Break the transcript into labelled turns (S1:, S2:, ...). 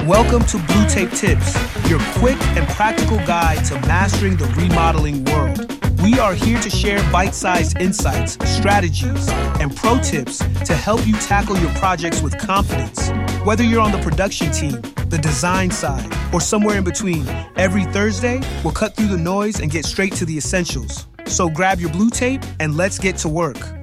S1: Welcome to Blue Tape Tips, your quick and practical guide to mastering the remodeling world. We are here to share bite-sized insights, strategies, and pro tips to help you tackle your projects with confidence. Whether you're on the production team, the design side, or somewhere in between, every Thursday, we'll cut through the noise and get straight to the essentials. So grab your blue tape and let's get to work.